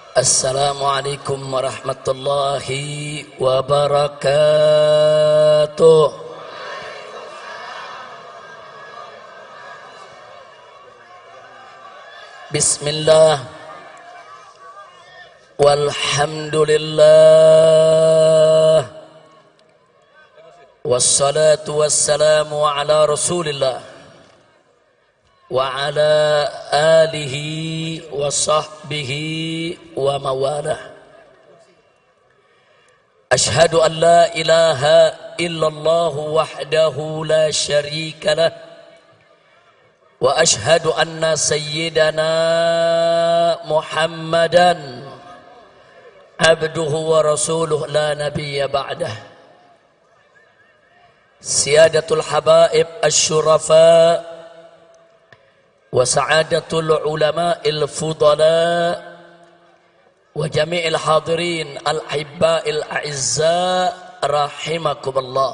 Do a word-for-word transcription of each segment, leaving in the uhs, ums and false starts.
Assalamualaikum warahmatullahi wabarakatuh. Bismillah walhamdulillah wassalatu wassalamu ala rasulillah wa ala alihi wa sahbihi wa mawalah. Ashhadu an la ilaha illallah wahdahu la syarika lah wa ashhadu anna sayyidana Muhammadan abduhu wa rasuluh la nabiyya ba'dah. Siyadatul habaib asy-syurafa wa sa'adatul ulama'il fudala wa jami'il hadirin al-hibba'il a'izza rahimakumullah.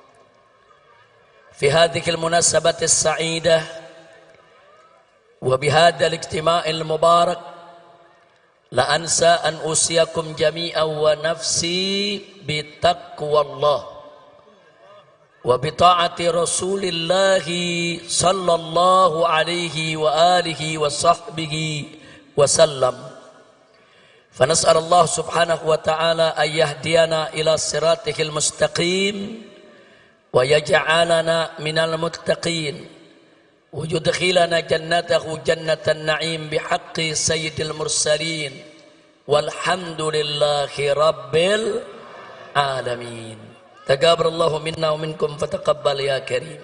Fi hadhihi al-munasabati as-sa'idah wa bihadha al-ijtima'il mubarak la ansa an usiyakum jami'an wa nafsi bitaqwallah wa bita'ati rasulillahi sallallahu alaihi wa alihi wa sahbihi wa sallam. Fanas'al Allah subhanahu wa ta'ala an yahdiyana ila siratihil mustaqim wa yaj'alana minal muttaqin wa yudkhilana jannatahu jannatan na'im bihaqqi sayyidil mursalin walhamdulillahi rabbil alamin. Taqabbalallahu minna wa minkum fataqabbal ya karim.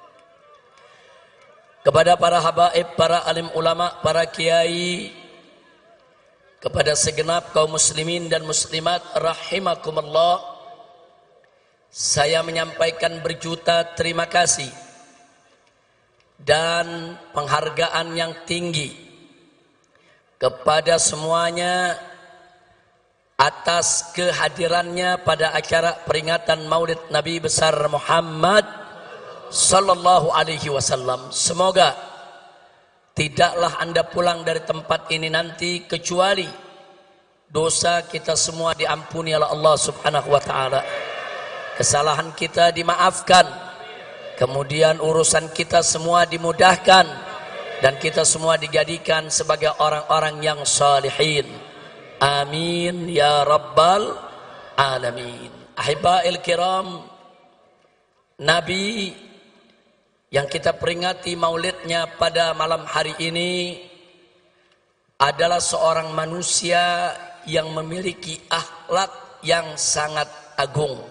Kepada para habaib, para alim ulama, para kiai, kepada segenap kaum muslimin dan muslimat rahimakumullah, saya menyampaikan berjuta terima kasih dan penghargaan yang tinggi kepada semuanya atas kehadirannya pada acara peringatan Maulid Nabi besar Muhammad sallallahu alaihi wasallam. Semoga tidaklah Anda pulang dari tempat ini nanti kecuali dosa kita semua diampuni oleh Allah subhanahu wa ta'ala, kesalahan kita dimaafkan, kemudian urusan kita semua dimudahkan, dan kita semua dijadikan sebagai orang-orang yang salihin. Amin ya rabbal alamin. Ahibba'il kiram, Nabi yang kita peringati maulidnya pada malam hari ini adalah seorang manusia yang memiliki akhlak yang sangat agung.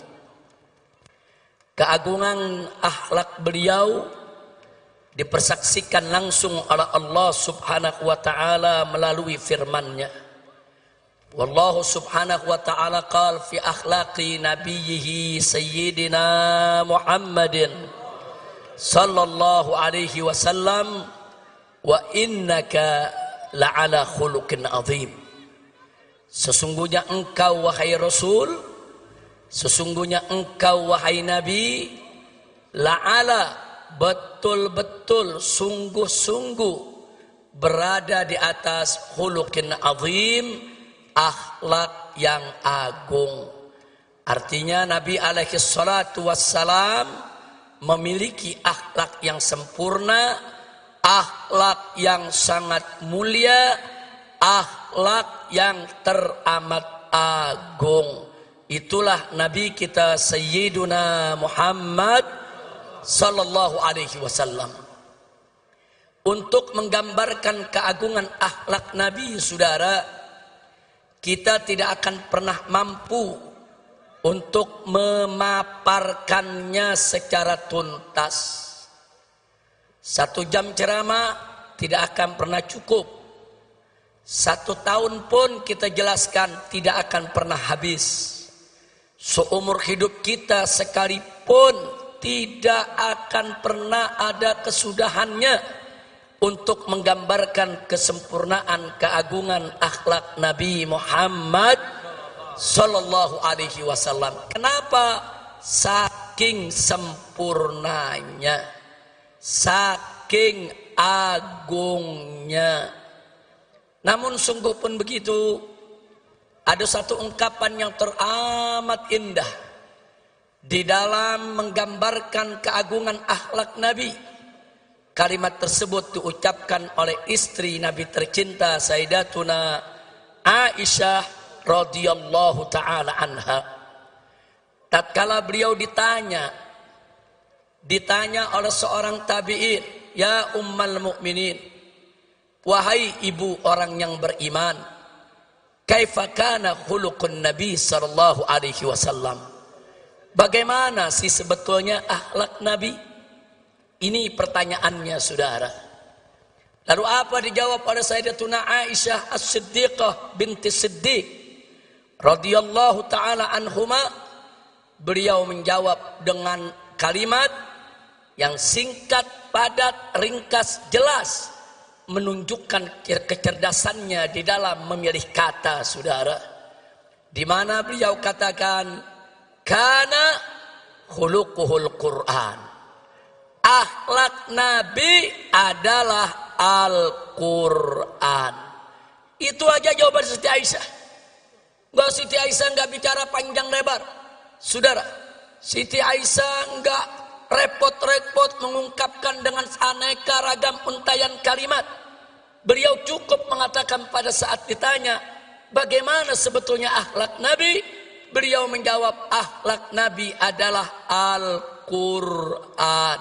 Keagungan akhlak beliau dipersaksikan langsung oleh Allah subhanahu wa ta'ala melalui firman-Nya. Wallahu subhanahu wa ta'ala qala fi akhlaqi nabiyhi sayyidina Muhammadin sallallahu alaihi wasallam wa innaka la'ala khuluqin azim. Sesungguhnya engkau wahai Rasul, sesungguhnya engkau wahai Nabi, la'ala betul-betul sungguh-sungguh berada di atas khuluqin azim, akhlak yang agung. Artinya Nabi alaihi salatu wassalam memiliki akhlak yang sempurna, akhlak yang sangat mulia, akhlak yang teramat agung. Itulah Nabi kita Sayyiduna Muhammad sallallahu alaihi wasallam. Untuk menggambarkan keagungan akhlak Nabi, saudara, kita tidak akan pernah mampu untuk memaparkannya secara tuntas. Satu jam ceramah tidak akan pernah cukup. Satu tahun pun kita jelaskan tidak akan pernah habis. Seumur hidup kita sekalipun tidak akan pernah ada kesudahannya untuk menggambarkan kesempurnaan keagungan akhlak Nabi Muhammad sallallahu alaihi wasallam. Kenapa? Saking sempurnanya, saking agungnya. Namun sungguh pun begitu, ada satu ungkapan yang teramat indah di dalam menggambarkan keagungan akhlak Nabi. Kalimat tersebut diucapkan oleh istri Nabi tercinta Sayyidatuna Aisyah radhiyallahu taala anha. Tatkala beliau ditanya ditanya oleh seorang tabi'in, "Ya ummal mukminin, wahai ibu orang yang beriman, kaifa kana khuluqun Nabi sallallahu alaihi wasallam?" Bagaimana sih sebetulnya akhlak Nabi? Ini pertanyaannya, saudara. Lalu apa dijawab oleh Sayyidatuna Aisyah As-Siddiqah binti Siddiq radhiyallahu taala anhuma? Beliau menjawab dengan kalimat yang singkat, padat, ringkas, jelas, menunjukkan kecerdasannya di dalam memilih kata, saudara. Di mana beliau katakan, "Kana khuluquhul Qur'an." Akhlak Nabi adalah Al-Qur'an. Itu aja jawaban Siti Aisyah. Enggak, Siti Aisyah enggak bicara panjang lebar. Saudara, Siti Aisyah enggak repot-repot mengungkapkan dengan aneka ragam untayan kalimat. Beliau cukup mengatakan pada saat ditanya, bagaimana sebetulnya akhlak Nabi? Beliau menjawab, akhlak Nabi adalah Al-Quran.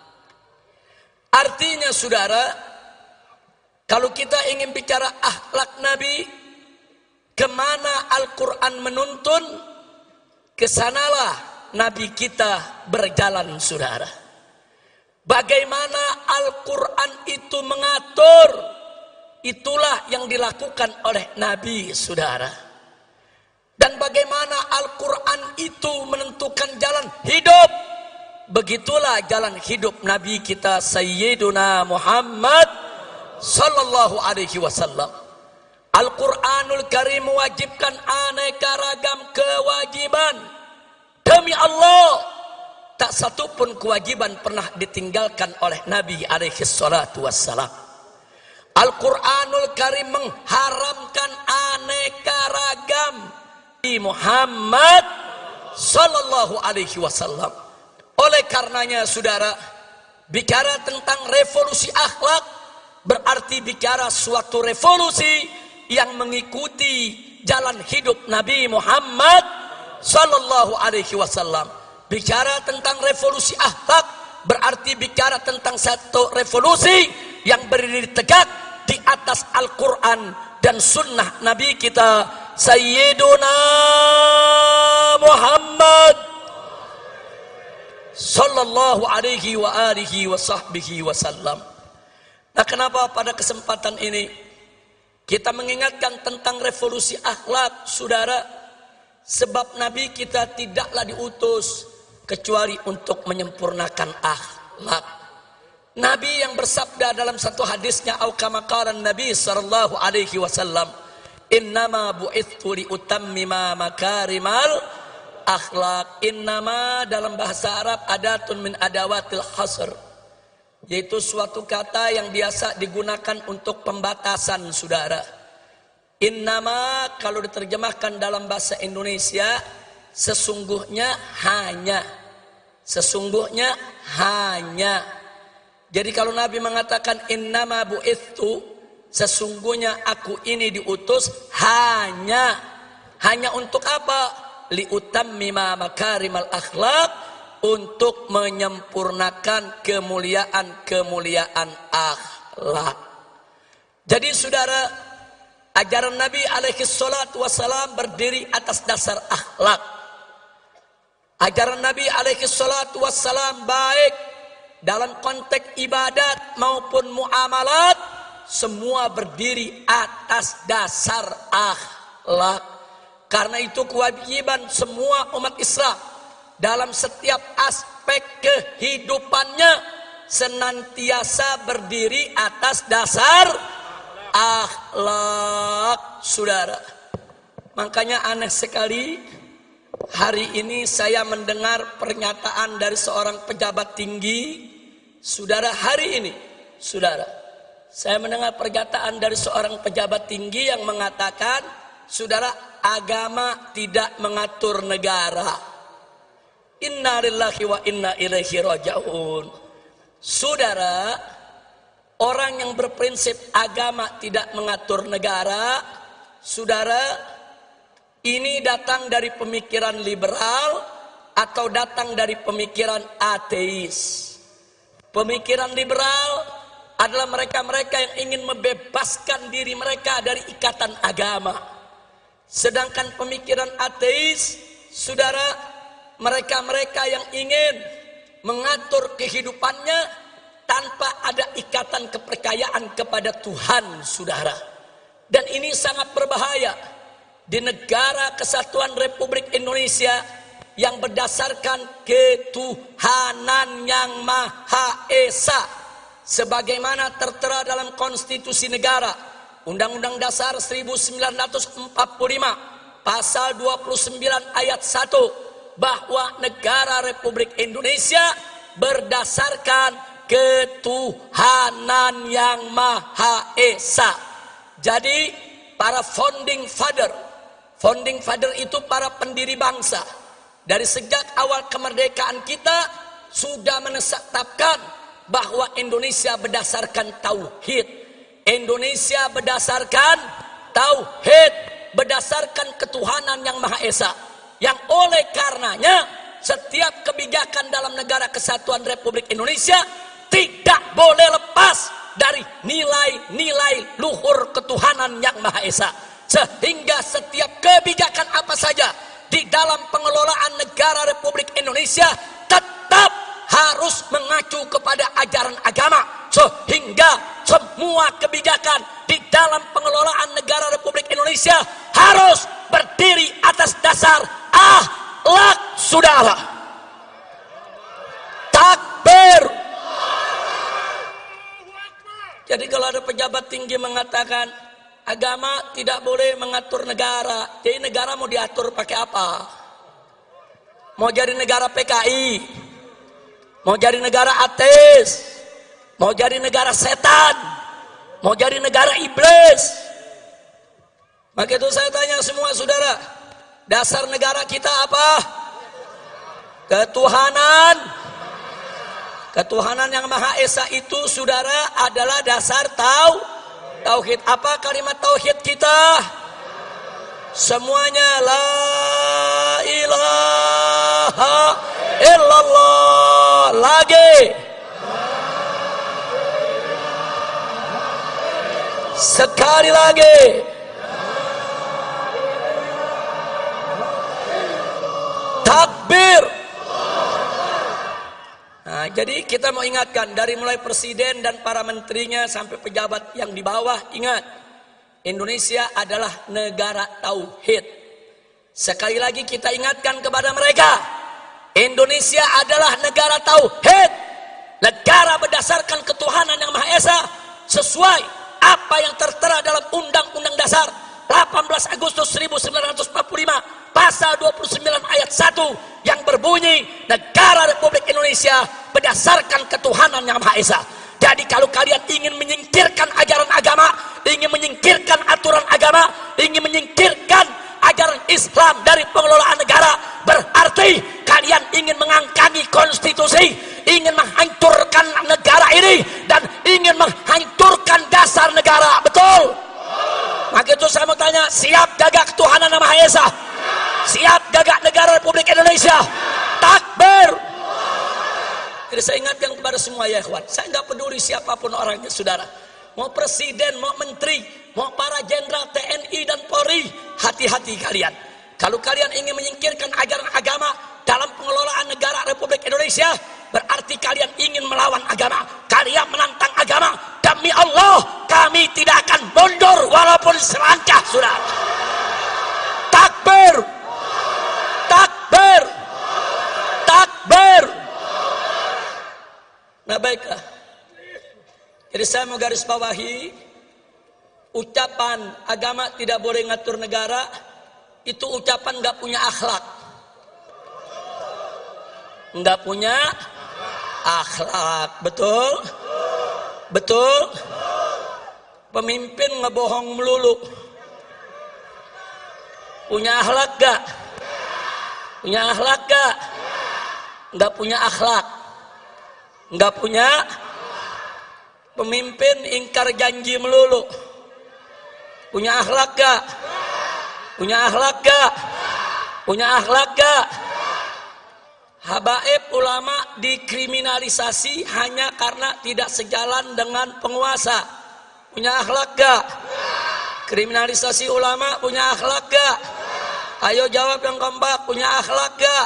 Artinya, saudara, kalau kita ingin bicara akhlak Nabi, kemana Al-Quran menuntun, kesanalah Nabi kita berjalan, saudara. Bagaimana Al-Quran itu mengatur, itulah yang dilakukan oleh Nabi, saudara. Dan bagaimana Al-Quran itu menentukan jalan hidup, begitulah jalan hidup Nabi kita Sayyiduna Muhammad sallallahu alaihi wasallam. Al-Quranul Karim mewajibkan aneka ragam kewajiban. Demi Allah, tak satu pun kewajiban pernah ditinggalkan oleh Nabi alaihi salatu wassalam. Al-Quranul Karim mengharamkan aneka ragam di Muhammad sallallahu alaihi wasallam. Oleh karenanya, saudara, bicara tentang revolusi akhlak berarti bicara suatu revolusi yang mengikuti jalan hidup Nabi Muhammad sallallahu alaihi wasallam. Bicara tentang revolusi akhlak berarti bicara tentang satu revolusi yang berdiri tegak di atas Al-Quran dan sunnah Nabi kita Sayyiduna Muhammad sallallahu alaihi wa alihi wa sahbihi wasallam. Nah, kenapa pada kesempatan ini kita mengingatkan tentang revolusi akhlak, saudara? Sebab Nabi kita tidaklah diutus kecuali untuk menyempurnakan akhlak. Nabi yang bersabda dalam satu hadisnya, au kama qala Nabi sallallahu alaihi wasallam, innama bu'ithtu li utammima makarimal akhlak. Innama dalam bahasa Arab adatun min adawatil hasr, yaitu suatu kata yang biasa digunakan untuk pembatasan, saudara. Innama kalau diterjemahkan dalam bahasa Indonesia, sesungguhnya hanya. Sesungguhnya hanya. Jadi kalau Nabi mengatakan innama bu'ithtu, sesungguhnya aku ini diutus hanya. Hanya untuk apa? Liutammima makarimal akhlak, untuk menyempurnakan kemuliaan-kemuliaan akhlak. Jadi, saudara, ajaran Nabi alaihi salatu wassalam berdiri atas dasar akhlak. Ajaran Nabi alaihi salatu wassalam baik dalam konteks ibadat maupun muamalat, semua berdiri atas dasar akhlak. Karena itu kewajiban semua umat Islam dalam setiap aspek kehidupannya senantiasa berdiri atas dasar akhlak, saudara. Makanya aneh sekali hari ini saya mendengar pernyataan dari seorang pejabat tinggi, saudara. Hari ini, saudara, saya mendengar pernyataan dari seorang pejabat tinggi yang mengatakan saudara, agama tidak mengatur negara. Inna lillahi wa inna ilaihi raji'un. Saudara, orang yang berprinsip agama tidak mengatur negara, saudara, ini datang dari pemikiran liberal atau datang dari pemikiran ateis. Pemikiran liberal adalah mereka-mereka yang ingin membebaskan diri mereka dari ikatan agama. Sedangkan pemikiran ateis, saudara, mereka-mereka yang ingin mengatur kehidupannya tanpa ada ikatan kepercayaan kepada Tuhan, saudara. Dan ini sangat berbahaya di negara kesatuan Republik Indonesia yang berdasarkan ketuhanan yang Maha Esa, sebagaimana tertera dalam konstitusi negara, Undang-Undang Dasar seribu sembilan ratus empat puluh lima, pasal dua puluh sembilan ayat satu, bahwa negara Republik Indonesia berdasarkan ketuhanan yang Maha Esa. Jadi para founding father, founding father itu para pendiri bangsa, dari sejak awal kemerdekaan kita sudah menetapkan bahwa Indonesia berdasarkan tauhid. Indonesia berdasarkan tauhid, berdasarkan ketuhanan yang Maha Esa. Yang oleh karenanya setiap kebijakan dalam negara kesatuan Republik Indonesia tidak boleh lepas dari nilai-nilai luhur ketuhanan yang Maha Esa. Sehingga setiap kebijakan apa saja di dalam pengelolaan negara Republik Indonesia tetap harus mengacu kepada ajaran agama, sehingga semua kebijakan di dalam pengelolaan negara Republik Indonesia harus berdiri atas dasar akhlak, saudara. Takbir. Jadi kalau ada pejabat tinggi mengatakan agama tidak boleh mengatur negara, jadi negara mau diatur pakai apa? Mau jadi negara P K I, mau jadi negara ateis, mau jadi negara setan, mau jadi negara iblis. Maka itu saya tanya semua saudara, dasar negara kita apa? Ketuhanan. Ketuhanan yang Maha Esa itu, saudara, adalah dasar tau tauhid. Apa kalimat tauhid kita? Semuanya la ilaha illallah. Lagi. Sekali lagi. Takbir. Nah, jadi kita mau ingatkan dari mulai presiden dan para menterinya sampai pejabat yang di bawah, ingat, Indonesia adalah negara tauhid. Sekali lagi kita ingatkan kepada mereka, Indonesia adalah negara tauhid, negara berdasarkan ketuhanan yang Maha Esa, sesuai apa yang tertera dalam Undang-Undang Dasar delapan belas Agustus seribu sembilan ratus empat puluh lima, pasal dua puluh sembilan ayat satu, yang berbunyi negara Republik Indonesia berdasarkan ketuhanan yang Maha Esa. Jadi kalau kalian ingin menyingkirkan ajaran agama, ingin menyingkirkan aturan agama, ingin menyingkirkan ajaran Islam dari pengelolaan negara, berarti kalian ingin mengangkangi konstitusi, ingin menghancurkan negara ini, dan ingin menghancurkan dasar negara. Betul? Maka itu saya mau tanya, siap jaga ketuhanan yang Maha Esa? Siap jaga negara Republik Indonesia? Takbir. Jadi saya ingatkan kepada semua ya ikhwan, saya nggak peduli siapapun orangnya saudara, mau presiden, mau menteri, mau para jenderal T N I dan Polri, hati-hati kalian. Kalau kalian ingin menyingkirkan ajaran agama dalam pengelolaan negara Republik Indonesia, berarti kalian ingin melawan agama, kalian menantang agama. Demi Allah, kami tidak akan mundur walaupun selangkah, saudara. Takbir. Takbir. Takbir. Nah baiklah, jadi saya mau garis bawahi, ucapan agama tidak boleh ngatur negara, itu ucapan gak punya akhlak, gak punya akhlak. Betul? Betul? Pemimpin ngebohong melulu, Punya akhlak gak? Punya akhlak gak? Nggak punya akhlak. Nggak punya pemimpin ingkar janji melulu. Punya akhlak gak? Punya akhlak gak? Punya akhlak gak? Habaib ulama dikriminalisasi hanya karena tidak sejalan dengan penguasa. Punya akhlak gak? Kriminalisasi ulama punya akhlak gak? Ayo jawab yang kompak, punya akhlak gak?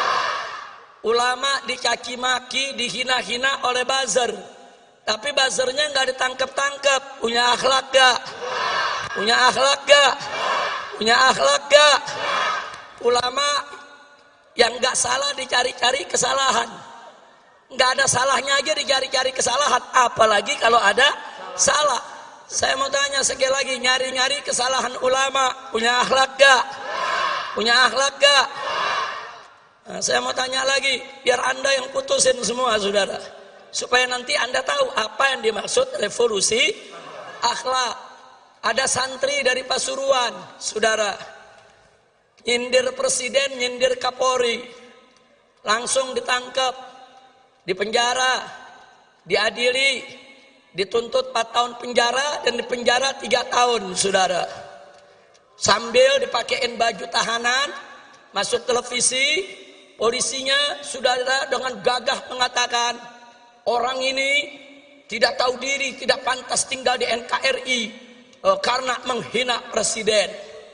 Ulama dicaci maki, dihina-hina oleh buzzer, tapi buzzernya nggak ditangkap-tangkap. Punya akhlak gak? Punya akhlak gak? Punya akhlak gak? Ulama yang nggak salah dicari-cari kesalahan, nggak ada salahnya aja dicari-cari kesalahan, apalagi kalau ada salah. Saya mau tanya sekali lagi, nyari-nyari kesalahan ulama punya akhlak gak? Punya akhlak gak? Nah, saya mau tanya lagi, biar anda yang putusin semua saudara, supaya nanti anda tahu apa yang dimaksud revolusi akhlak. Ada santri dari Pasuruan saudara, nyindir presiden, nyindir Kapolri, langsung ditangkap, dipenjara, diadili, dituntut empat tahun penjara dan dipenjara tiga tahun saudara. Sambil dipakein baju tahanan, masuk televisi, polisinya saudara dengan gagah mengatakan orang ini tidak tahu diri, tidak pantas tinggal di N K R I eh, karena menghina presiden.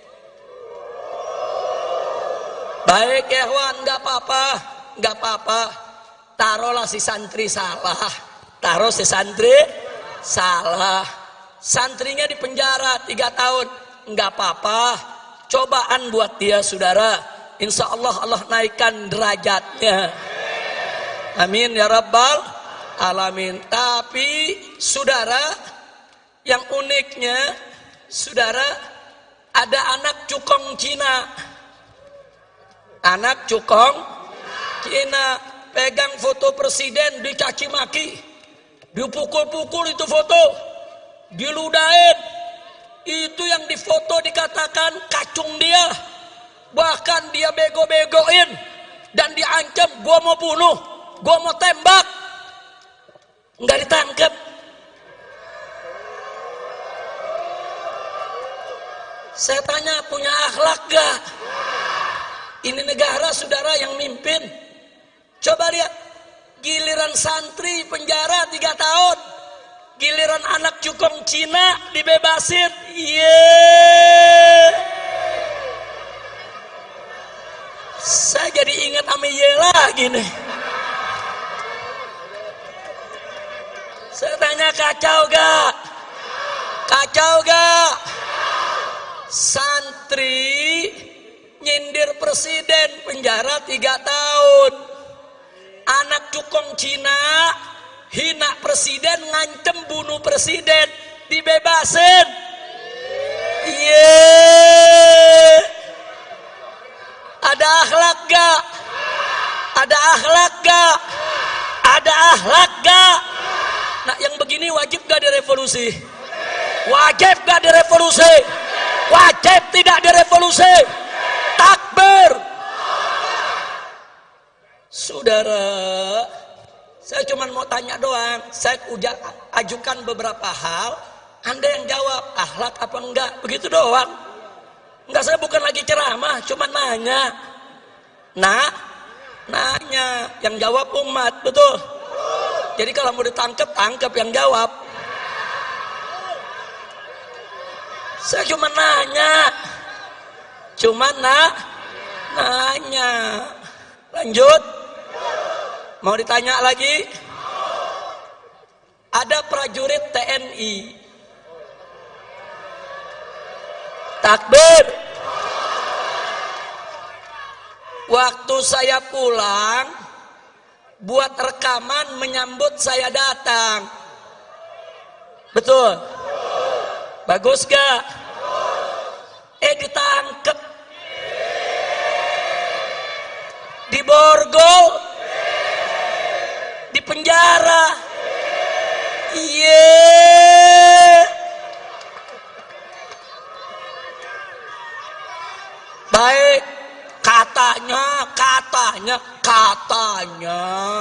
Baik ya Wan, nggak apa-apa, nggak apa-apa. Taruhlah si santri salah, taruh si santri salah, santrinya di penjara tiga tahun, nggak apa-apa. Cobaan buat dia saudara, insya Allah Allah naikkan derajatnya. Amin ya rabbal alamin. Tapi saudara, yang uniknya saudara, ada anak cukong Cina. Anak cukong Cina pegang foto presiden, dicaci maki, dipukul-pukul itu foto, diludahin. Itu yang difoto dikatakan kacung dia, bahkan dia bego-begoin dan diancam, gua mau bunuh, gua mau tembak, nggak ditangkap. Saya tanya, punya akhlak gak? Ini negara saudara yang mimpin. Coba lihat, giliran santri penjara tiga tahun, giliran anak cukong Cina dibebasin. Yeay. Saya jadi ingat sama ye lagi nih. Saya tanya, kacau gak? Kacau gak? Santri nyindir presiden penjara tiga tahun. Anak cukong Cina hina presiden, ngancem bunuh presiden, dibebasin. Yeay. Ada akhlak gak? Ada akhlak gak? Ada akhlak gak? Nah yang begini wajib gak direvolusi? Wajib gak direvolusi? Wajib tidak direvolusi? Takbir. Saudara, saya cuma mau tanya doang. Saya udah ajukan beberapa hal, anda yang jawab akhlak apa enggak, begitu doang. Enggak, saya bukan lagi ceramah, cuma nanya. Nah, nanya, yang jawab umat, betul. Jadi kalau mau ditangkap, tangkap yang jawab. Saya cuma nanya. Cuma na, nanya. Lanjut. Mau ditanya lagi? Ada prajurit T N I. Takbir. Waktu saya pulang, buat rekaman menyambut saya datang. Betul? Bagus gak? Eh ditangkep. Diborgol. Di penjara. Iya. baik. Katanya, katanya, katanya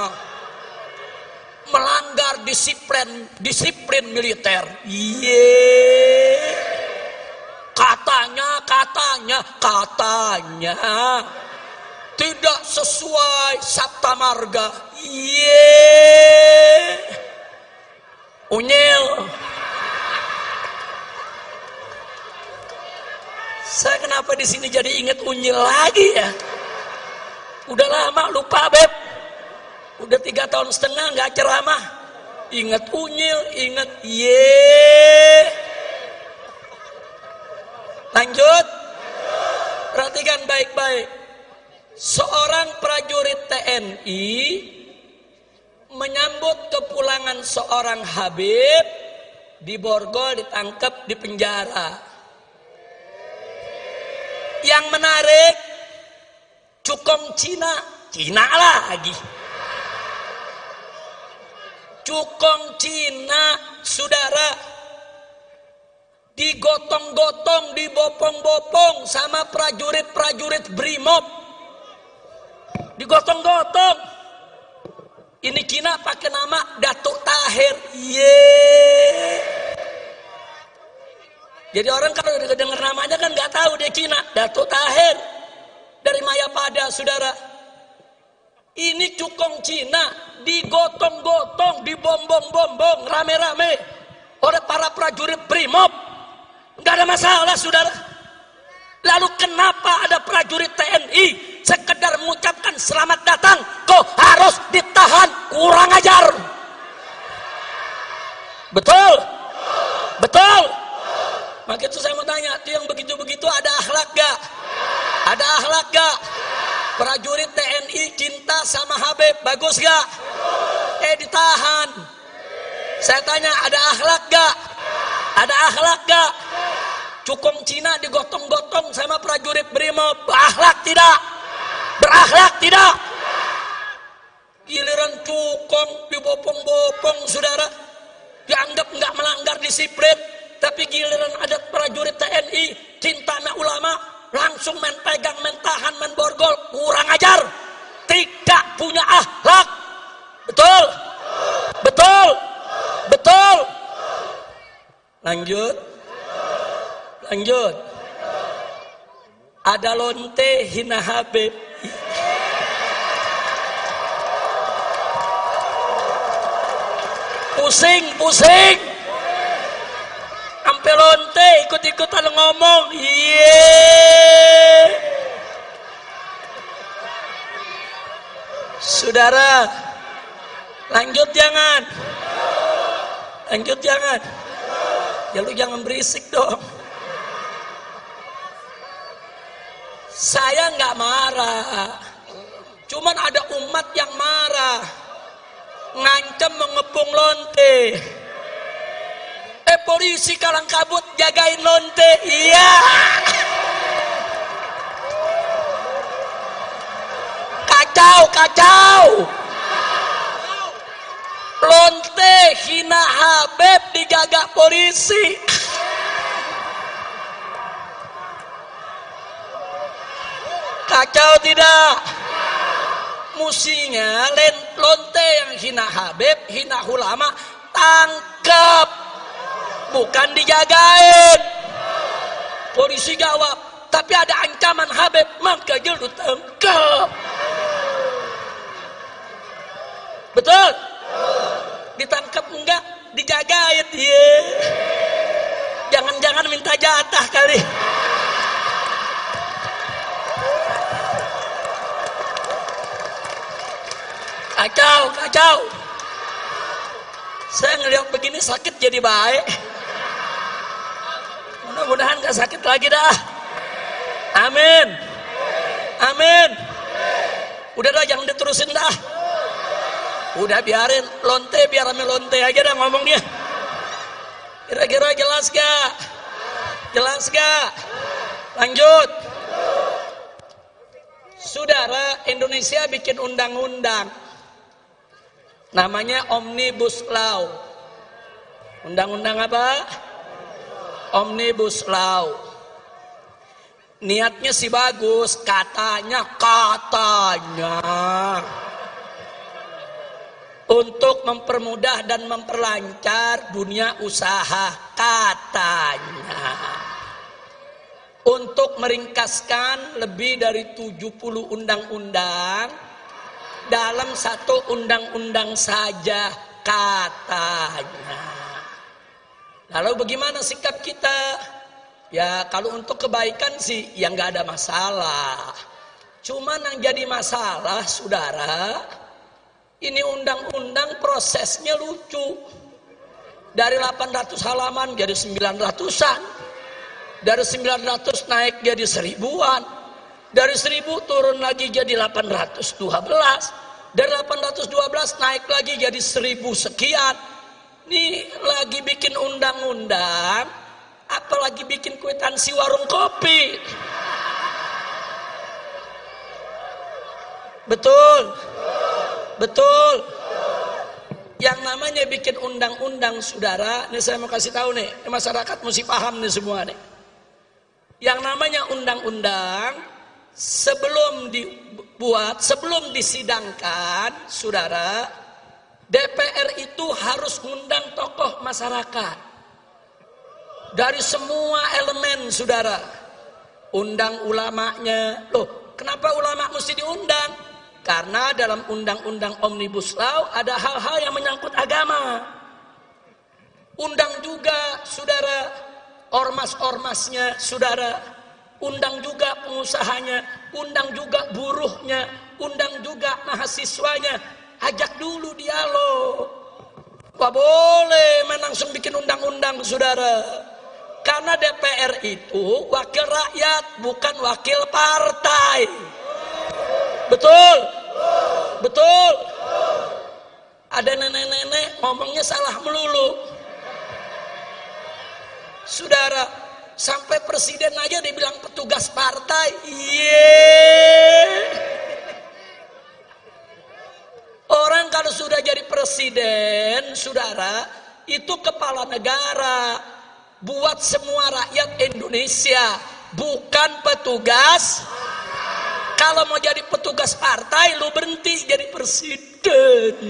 melanggar disiplin disiplin militer. Iye. Katanya, katanya, katanya tidak sesuai Sabta Marga. Iye. Unyil. Saya kenapa di sini jadi ingat unyil lagi ya? Udah lama lupa Beb. Udah tiga tahun setengah nggak ceramah. Ingat unyil, ingat ye. Lanjut. Perhatikan baik-baik. Seorang prajurit T N I menyambut kepulangan seorang Habib di Borgol, ditangkap di penjara. Yang menarik, cukong Cina, Cina lagi. Cukong Cina, saudara, digotong-gotong, dibopong-bopong sama prajurit-prajurit Brimob. Digotong-gotong. Ini Cina pakai nama Datuk Tahir. Yeay. Jadi orang kalau udah dengar namanya kan nggak tahu dia Cina. Datuk Tahir dari Mayapada, saudara. Ini cukong Cina digotong-gotong, dibombong-bombong, rame-rame oleh para prajurit Brimob. Nggak ada masalah, saudara. Lalu kenapa ada prajurit T N I sekedar mengucapkan selamat datang kok harus ditahan? Kurang ajar. Betul? Betul? Maka itu saya mau tanya, itu yang begitu-begitu ada akhlak gak? Ada akhlak gak? Prajurit T N I cinta sama Habib, bagus gak? Eh ditahan. Saya tanya, ada akhlak gak? Ada akhlak gak? Cukong Cina digotong-gotong sama prajurit Brimob, berakhlak tidak? Berakhlak tidak? Giliran cukong dibopong-bopong, saudara, dianggap nggak melanggar disiplin. Tapi giliran ada prajurit T N I cinta sama ulama, langsung main pegang, main tahan, main borgol. Kurang ajar, tidak punya akhlak. Betul? Betul? Betul? Lanjut. Lanjut. Ada lonte hina Habib. Pusing, pusing. Sampai lonte ikut-ikutan ngomong. Yeay. Saudara, lanjut jangan. Lanjut jangan. Ya lu jangan berisik dong. Saya nggak marah. Cuman ada umat yang marah. Ngancam mengepung lonte. Eh polisi kalang kabut jagain lonte. Iya. Kacau, kacau. Lonte hina Habib dijaga polisi. Kacau tidak? Musinya lonte yang hina Habib, hina ulama, tangkap. Bukan dijagain. Polisi jawab, tapi ada ancaman Habib, maka jelu tangkap. Betul? Ditangkap enggak? Dijagain. Yeah. Jangan-jangan minta jatah kali. Kacau, kacau. Saya ngelihat begini sakit jadi baik. Mudah-mudahan gak sakit lagi dah. Amin. Amin. Udah dah, jangan diterusin dah. Udah biarin lonte, biar rame lonte aja dah ngomongnya. Kira-kira jelas gak? Jelas gak? Lanjut. Saudara, Indonesia bikin undang-undang. Namanya Omnibus Law. Undang-undang apa? Omnibus Law. Niatnya sih bagus, katanya katanya untuk mempermudah dan memperlancar dunia usaha, katanya untuk meringkaskan lebih dari tujuh puluh undang-undang dalam satu undang-undang saja, katanya. Lalu bagaimana sikap kita? Ya kalau untuk kebaikan sih ya nggak ada masalah. Cuman yang jadi masalah, saudara, ini undang-undang prosesnya lucu. Dari delapan ratus halaman jadi sembilan ratusan. Dari sembilan ratus naik jadi seribuan. Dari seribu turun lagi jadi delapan ratus dua belas. Dari delapan ratus dua belas naik lagi jadi seribu sekian. Ini lagi bikin undang-undang, apalagi bikin kwitansi warung kopi. Betul? Betul. Yang namanya bikin undang-undang, saudara, ini saya mau kasih tahu nih, masyarakat mesti paham nih semua nih. Yang namanya undang-undang sebelum dibuat, sebelum disidangkan, saudara, D P R itu harus mengundang tokoh masyarakat dari semua elemen, saudara. Undang ulamanya. Loh, kenapa ulama mesti diundang? Karena dalam undang-undang Omnibus Law ada hal-hal yang menyangkut agama. Undang juga, saudara, ormas-ormasnya, saudara. Undang juga pengusahanya, undang juga buruhnya, undang juga mahasiswanya. Ajak dulu dialog. Gak boleh main langsung bikin undang-undang, saudara. Karena D P R itu wakil rakyat, bukan wakil partai. Betul? Betul? Ada nenek-nenek ngomongnya salah melulu. Saudara, sampai presiden aja dibilang petugas partai. Yeay. Orang kalau sudah jadi presiden, saudara, itu kepala negara, buat semua rakyat Indonesia, bukan petugas. Kalau mau jadi petugas partai, lu berhenti jadi presiden.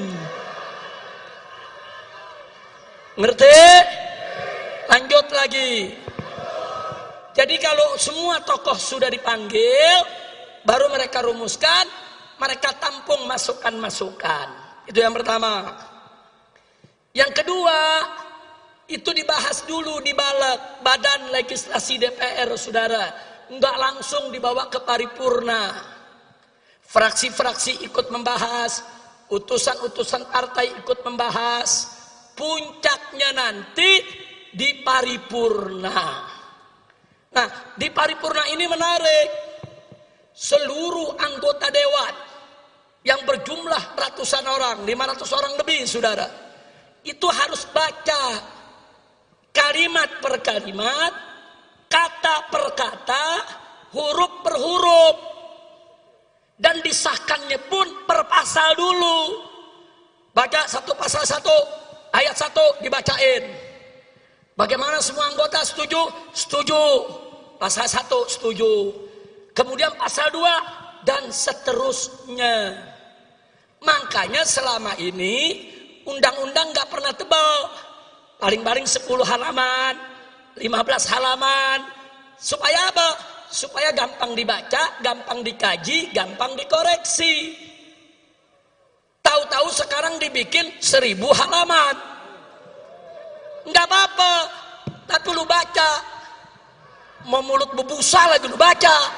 Ngerti? Lanjut lagi. Jadi kalau semua tokoh sudah dipanggil, baru mereka rumuskan, mereka tampung masukan-masukan. Itu yang pertama. Yang kedua, itu dibahas dulu di balek Badan Legislasi D P R, saudara. Enggak langsung dibawa ke paripurna. Fraksi-fraksi ikut membahas, utusan-utusan partai ikut membahas. Puncaknya nanti di paripurna. Nah, di paripurna ini menarik. Seluruh anggota dewan yang berjumlah ratusan orang, lima ratus orang lebih, saudara, itu harus baca kalimat per kalimat, kata per kata, huruf per huruf, dan disahkannya pun per pasal dulu. Baca satu pasal satu, ayat satu dibacain. Bagaimana semua anggota setuju? Setuju. Pasal satu setuju. Kemudian pasal dua dan seterusnya. Makanya selama ini undang-undang gak pernah tebal. Paling-paling sepuluh halaman, lima belas halaman. Supaya apa? Supaya gampang dibaca, gampang dikaji, gampang dikoreksi. Tahu-tahu sekarang dibikin seribu halaman. Gak apa-apa, tapi lu baca. Mau mulut bebusa lagi lu baca.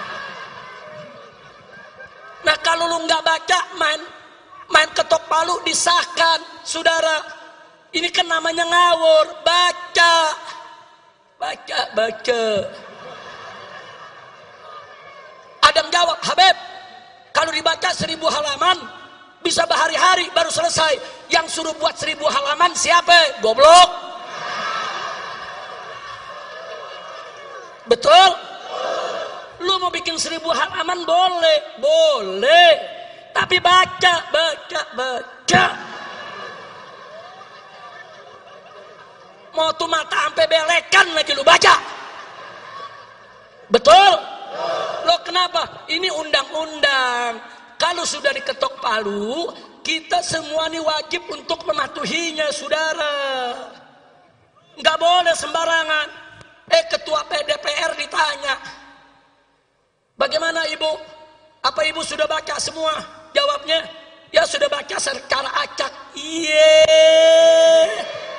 Nah kalau lu nggak baca, main main ketok palu disahkan, saudara. Ini kan namanya ngawur. Baca, baca, baca. Adam jawab, Habib, kalau dibaca seribu halaman bisa berhari-hari baru selesai. Yang suruh buat seribu halaman siapa? Goblok. Betul? Lu mau bikin seribu halaman boleh, boleh. Tapi baca, baca, baca. Mau tuh mata sampai belekan lagi lu baca. Betul? Kenapa? Ini undang-undang. Kalau sudah diketok palu, kita semua ini wajib untuk mematuhinya, saudara. Nggak boleh sembarangan. Eh, ketua D P R ditanya, bagaimana ibu? Apa ibu sudah baca semua? Jawabnya, ya sudah baca secara acak. Iya.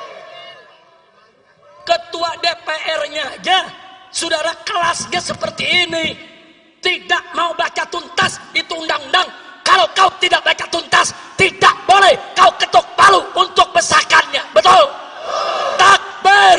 Ketua D P R-nya aja, saudara, kelasnya seperti ini. Tidak mau baca tuntas, itu undang-undang. Kalau kau tidak baca tuntas, tidak boleh kau ketuk palu untuk besarkannya. Betul? Takbir.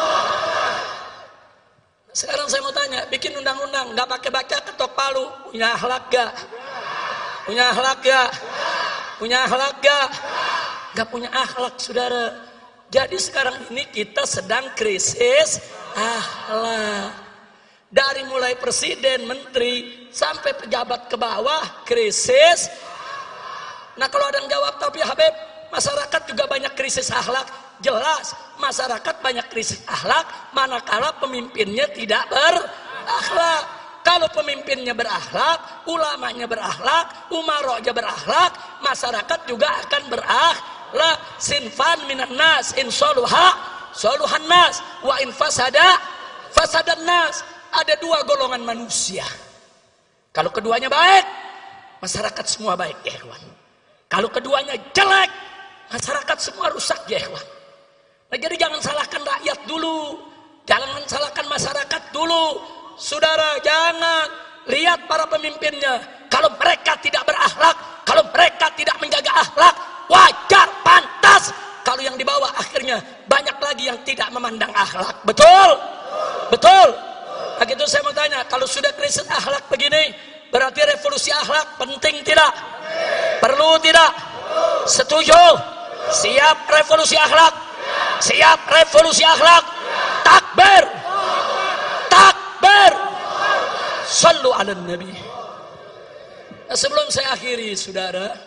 Sekarang saya mau tanya, bikin undang-undang nggak pakai baca ketok palu, punya akhlak gak? Punya akhlak gak? Punya akhlak gak? Gak punya akhlak, saudara. Jadi sekarang ini kita sedang krisis akhlak. Dari mulai presiden, menteri, sampai pejabat ke bawah, krisis. Nah, kalau ada yang jawab, tapi Habib, masyarakat juga banyak krisis akhlak. Jelas, masyarakat banyak krisis akhlak, manakala pemimpinnya tidak berakhlak. Kalau pemimpinnya berakhlak, ulamanya berakhlak, umaroknya berakhlak, masyarakat juga akan berakhlak. Sinfan minan nas, insoluha, soluhan nas, wa infasada, fasadan nas. Ada dua golongan manusia. Kalau keduanya baik, masyarakat semua baik, ya ikhwan. Kalau keduanya jelek, masyarakat semua rusak, ya ikhwan. Nah, jadi jangan salahkan rakyat dulu, jangan salahkan masyarakat dulu. Saudara, jangan lihat para pemimpinnya. Kalau mereka tidak berakhlak, kalau mereka tidak menjaga akhlak, wajar, pantas. Kalau yang di bawah akhirnya banyak lagi yang tidak memandang akhlak. Betul? Betul? Nah, gitu saya mau tanya, kalau sudah krisis akhlak begini, berarti revolusi akhlak penting tidak? Perlu tidak? Setuju? Siap revolusi akhlak? Siap revolusi akhlak? Takbir! Takbir! Sallu ala Nabi. Nah, sebelum saya akhiri, saudara,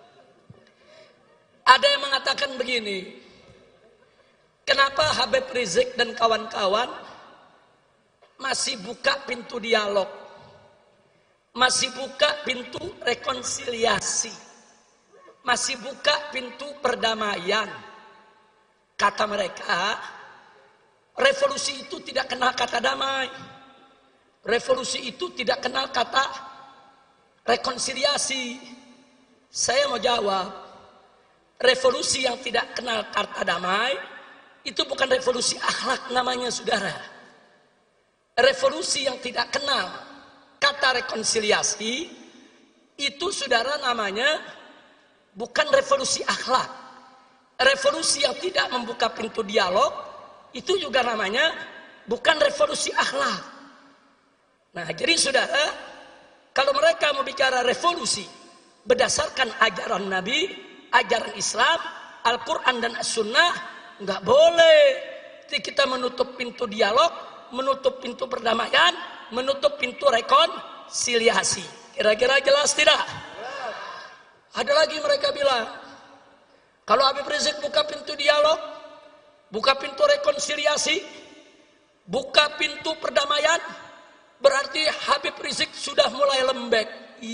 ada yang mengatakan begini, kenapa Habib Rizik dan kawan-kawan masih buka pintu dialog, masih buka pintu rekonsiliasi, masih buka pintu perdamaian? Kata mereka, revolusi itu tidak kenal kata damai, revolusi itu tidak kenal kata rekonsiliasi. Saya mau jawab, revolusi yang tidak kenal kata damai itu bukan revolusi akhlak namanya, saudara. Revolusi yang tidak kenal kata rekonsiliasi itu, saudara, namanya bukan revolusi akhlak. Revolusi yang tidak membuka pintu dialog itu juga namanya bukan revolusi akhlak. Nah, jadi saudara, kalau mereka mau bicara revolusi berdasarkan ajaran Nabi, ajaran Islam, Al-Quran dan As-Sunnah, nggak boleh kita menutup pintu dialog, menutup pintu perdamaian, menutup pintu rekonsiliasi. Kira-kira jelas tidak? Ada lagi mereka bilang, kalau Habib Rizik buka pintu dialog, buka pintu rekonsiliasi, buka pintu perdamaian, berarti Habib Rizik sudah mulai lembek.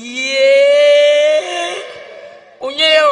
Yeay, unyil.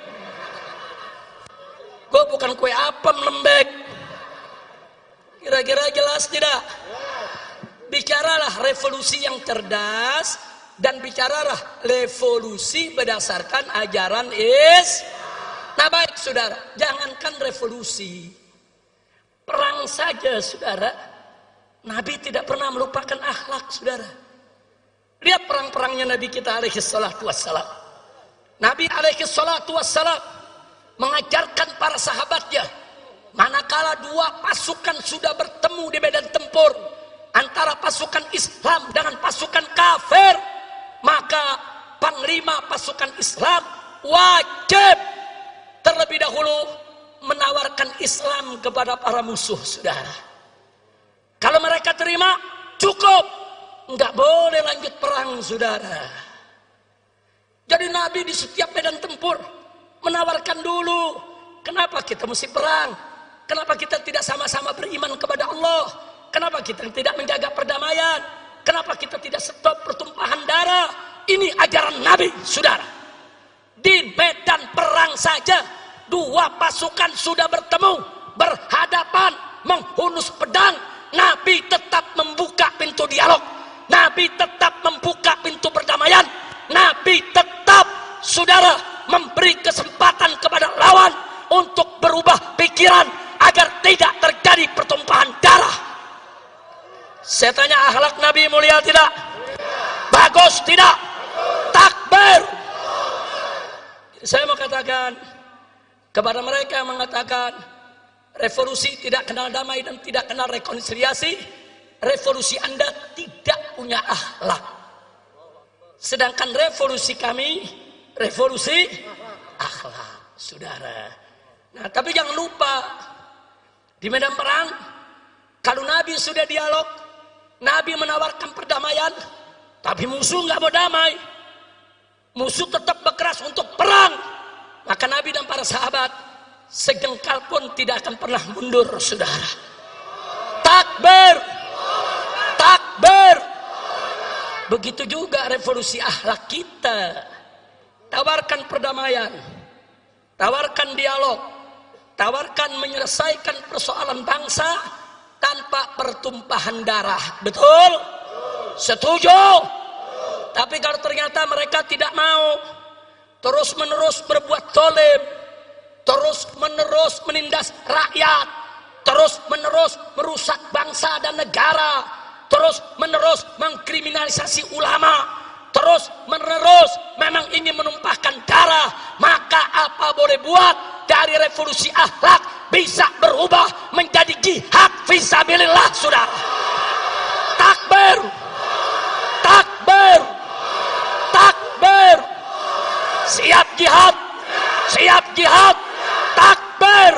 Gue bukan kue apem lembek. Kira-kira jelas tidak? Bicaralah revolusi yang cerdas dan bicaralah revolusi berdasarkan ajaran is. Nah, baik, saudara, jangankan revolusi, perang saja, saudara, Nabi tidak pernah melupakan akhlak, saudara. Lihat perang-perangnya Nabi kita alaihi salatu wassalam. Nabi alaihi salatu wassalam mengajarkan para sahabatnya, manakala dua pasukan sudah bertemu di medan tempur antara pasukan Islam dengan pasukan kafir, maka panglima pasukan Islam wajib terlebih dahulu menawarkan Islam kepada para musuh, saudara. Kalau mereka terima, cukup, nggak boleh lanjut perang, saudara. Jadi Nabi di setiap medan tempur menawarkan dulu, kenapa kita mesti perang? Kenapa kita tidak sama-sama beriman kepada Allah? Kenapa kita tidak menjaga perdamaian? Kenapa kita tidak stop pertumpahan saudara, ini ajaran Nabi, saudara. Di medan perang saja, dua pasukan sudah bertemu, berhadapan, menghunus pedang. Nabi tetap membuka pintu dialog. Nabi tetap membuka pintu perdamaian. Nabi tetap, saudara, memberi kesempatan kepada lawan untuk berubah pikiran agar tidak terjadi pertumpahan darah. Saya tanya, akhlak Nabi mulia tidak? Bagus tidak? Takbir. Saya mau katakan kepada mereka yang mengatakan revolusi tidak kenal damai dan tidak kenal rekonsiliasi, revolusi Anda tidak punya akhlak. Sedangkan revolusi kami, revolusi akhlak, saudara. Nah, tapi jangan lupa, di medan perang, kalau Nabi sudah dialog, Nabi menawarkan perdamaian, tapi musuh nggak mau damai. Musuh tetap berkeras untuk perang. Maka Nabi dan para sahabat sejengkal pun tidak akan pernah mundur, saudara. Takbir, takbir. Begitu juga revolusi akhlak kita. Tawarkan perdamaian, tawarkan dialog, tawarkan menyelesaikan persoalan bangsa tanpa pertumpahan darah. Betul? Setuju? Tapi kalau ternyata mereka tidak mau, terus menerus berbuat zalim, terus menerus menindas rakyat, terus menerus merusak bangsa dan negara, terus menerus mengkriminalisasi ulama, terus menerus memang ingin menumpahkan darah, maka apa boleh buat, dari revolusi akhlak bisa berubah menjadi jihad fisabilillah, saudara. Takbir, takbir, takbir. Siap jihad, siap jihad, takbir.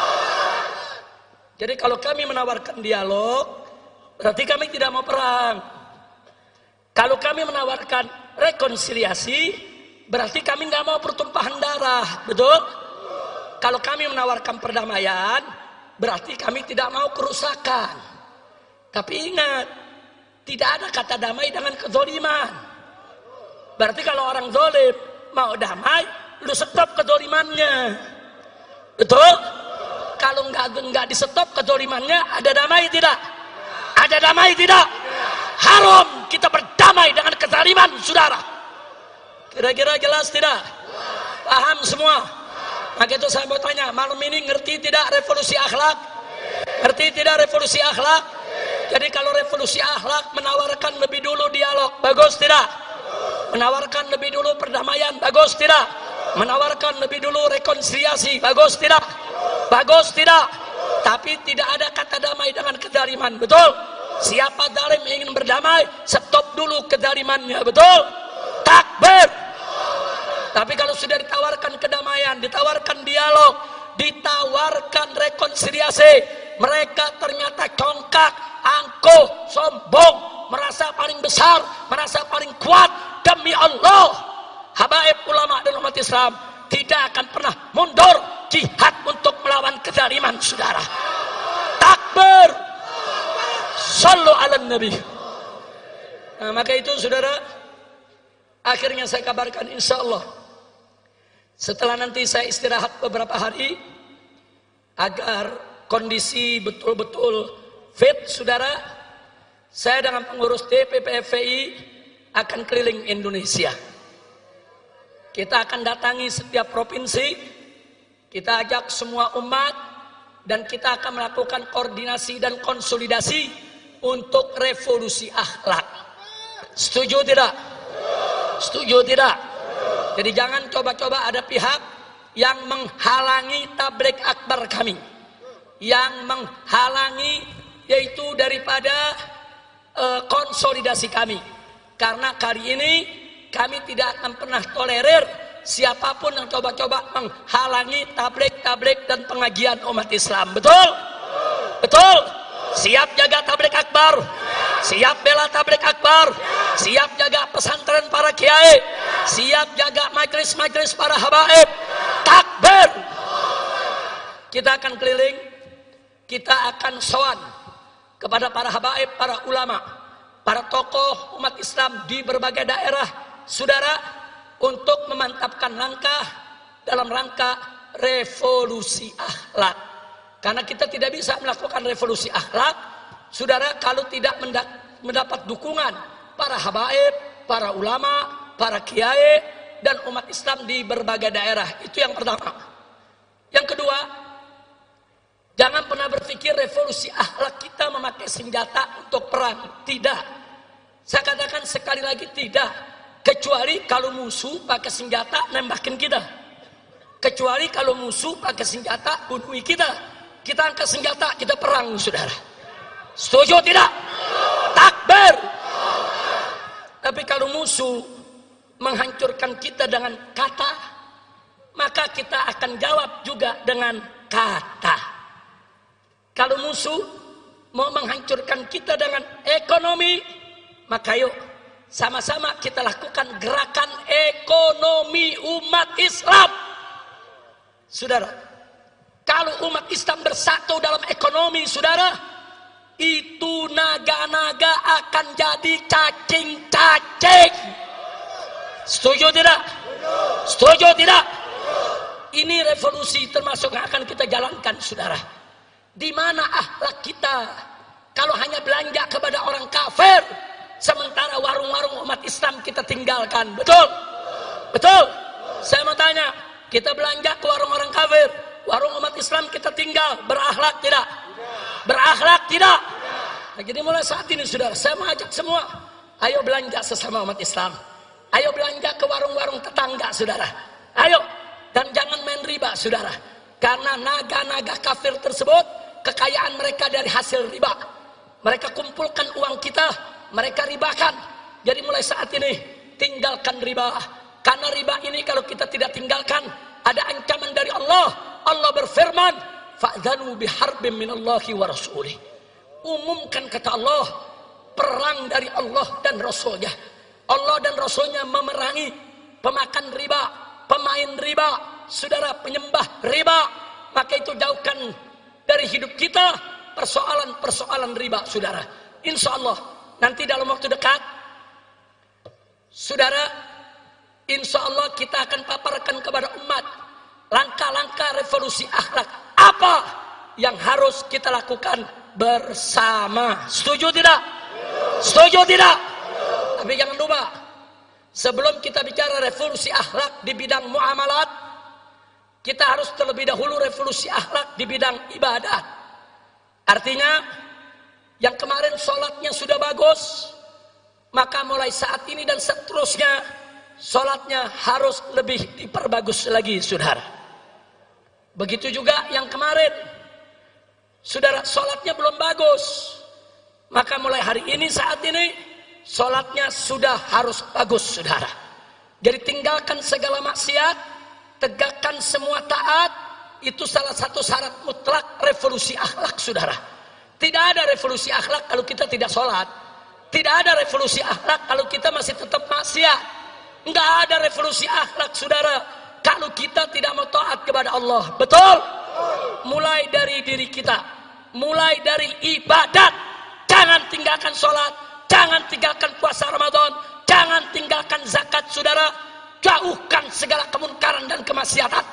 Jadi kalau kami menawarkan dialog, berarti kami tidak mau perang. Kalau kami menawarkan rekonsiliasi, berarti kami nggak mau pertumpahan darah, betul? Kalau kami menawarkan perdamaian, berarti kami tidak mau kerusakan. Tapi ingat, tidak ada kata damai dengan kezoliman. Berarti kalau orang zolim mau damai, lu stop kezolimannya, betul? Kalau nggak nggak di stop kezolimannya, ada damai tidak? Ada damai tidak? Haram kita berdamai dengan kezaliman, saudara. Kira-kira jelas tidak? Paham semua? Maka itu saya mau tanya, malam ini ngerti tidak revolusi akhlak? Ngerti tidak revolusi akhlak? Jadi kalau revolusi akhlak menawarkan lebih dulu dialog, bagus tidak? Menawarkan lebih dulu perdamaian, bagus tidak? Menawarkan lebih dulu rekonsiliasi, bagus tidak? Bagus tidak? Tapi tidak ada kata damai dengan kezaliman, betul? Siapa zalim ingin berdamai, stop dulu kezalimannya, betul? Takbir. Tapi kalau sudah ditawarkan kedamaian, ditawarkan dialog, ditawarkan rekonsiliasi, mereka ternyata congkak, angkuh, sombong, merasa paling besar, merasa paling kuat. Demi Allah, habaib ulama dan umat Islam tidak akan pernah mundur jihad untuk melawan kezaliman, saudara. Takbir. Sallu ala nabi. Nah, maka itu saudara, akhirnya saya kabarkan insya Allah setelah nanti saya istirahat beberapa hari agar kondisi betul-betul fit, saudara, saya dengan pengurus D P P F V I akan keliling Indonesia. Kita akan datangi setiap provinsi, kita ajak semua umat, dan kita akan melakukan koordinasi dan konsolidasi untuk revolusi akhlak. Setuju tidak? Setuju tidak? Jadi jangan coba-coba ada pihak yang menghalangi tabligh akbar kami, yang menghalangi yaitu daripada uh, konsolidasi kami. Karena kali ini kami tidak akan pernah tolerir siapapun yang coba-coba menghalangi tabligh-tabligh dan pengajian umat Islam. Betul? Betul? Siap jaga tabligh akbar, siap bela tabligh akbar, siap jaga pesantren para kiai, siap jaga majelis-majelis para habaib. Takbir. Kita akan keliling, kita akan sowan kepada para habaib, para ulama, para tokoh umat Islam di berbagai daerah, saudara, untuk memantapkan langkah dalam rangka revolusi akhlak. Karena kita tidak bisa melakukan revolusi akhlak, saudara, kalau tidak mendapat dukungan para habaib, para ulama, para kiai, dan umat Islam di berbagai daerah. Itu yang pertama. Yang kedua, jangan pernah berpikir revolusi akhlak kita memakai senjata untuk perang. Tidak. Saya katakan sekali lagi, tidak. Kecuali kalau musuh pakai senjata nembakin kita. Kecuali kalau musuh pakai senjata bunuh kita. Kita angkat senjata, kita perang, saudara. Setuju tidak? Takbir. Tapi kalau musuh menghancurkan kita dengan kata, maka kita akan jawab juga dengan kata. Kalau musuh mau menghancurkan kita dengan ekonomi, maka yuk sama-sama kita lakukan gerakan ekonomi umat Islam. Saudara, kalau umat Islam bersatu dalam ekonomi, saudara, itu naga-naga akan jadi cacing-cacing. Setuju tidak? Setuju tidak? Ini revolusi termasuk yang akan kita jalankan, saudara. Di mana akhlak kita kalau hanya belanja kepada orang kafir, sementara warung-warung umat Islam kita tinggalkan? Betul? Betul? Saya mau tanya, kita belanja ke warung orang kafir, warung umat Islam kita tinggal, berakhlak tidak? Berakhlak tidak? Nah, jadi mulai saat ini, saudara, saya mengajak semua, ayo belanja sesama umat Islam. Ayo belanja ke warung-warung tetangga, saudara. Ayo. Dan jangan main riba, saudara. Karena naga-naga kafir tersebut, kekayaan mereka dari hasil riba. Mereka kumpulkan uang kita, mereka ribakan. Jadi mulai saat ini, tinggalkan riba. Karena riba ini kalau kita tidak tinggalkan, ada ancaman dari Allah. Allah berfirman, fa'dzanu biharbin minallahi wa rasulih. Umumkan, kata Allah, perang dari Allah dan Rasulnya. Allah dan Rasulnya memerangi pemakan riba, pemain riba, saudara, penyembah riba. Maka itu jauhkan dari hidup kita persoalan-persoalan riba, saudara. Insya Allah nanti dalam waktu dekat, saudara, insya Allah kita akan paparkan kepada umat langkah-langkah revolusi akhlak apa yang harus kita lakukan bersama. Setuju tidak? Setuju tidak? Tapi jangan lupa, sebelum kita bicara revolusi akhlak di bidang muamalat, kita harus terlebih dahulu revolusi akhlak di bidang ibadat. Artinya, yang kemarin sholatnya sudah bagus, maka mulai saat ini dan seterusnya, sholatnya harus lebih diperbagus lagi, saudara. Begitu juga yang kemarin, saudara, sholatnya belum bagus, maka mulai hari ini, saat ini, sholatnya sudah harus bagus, saudara. Jadi tinggalkan segala maksiat, tegakkan semua taat. Itu salah satu syarat mutlak revolusi akhlak, saudara. Tidak ada revolusi akhlak kalau kita tidak sholat. Tidak ada revolusi akhlak kalau kita masih tetap maksiat. Enggak ada revolusi akhlak, saudara, kalau kita tidak mau taat kepada Allah. Betul? Mulai dari diri kita, mulai dari ibadat. Jangan tinggalkan sholat, jangan tinggalkan puasa Ramadan, jangan tinggalkan zakat, saudara. Jauhkan segala kemungkaran dan kemaksiatan.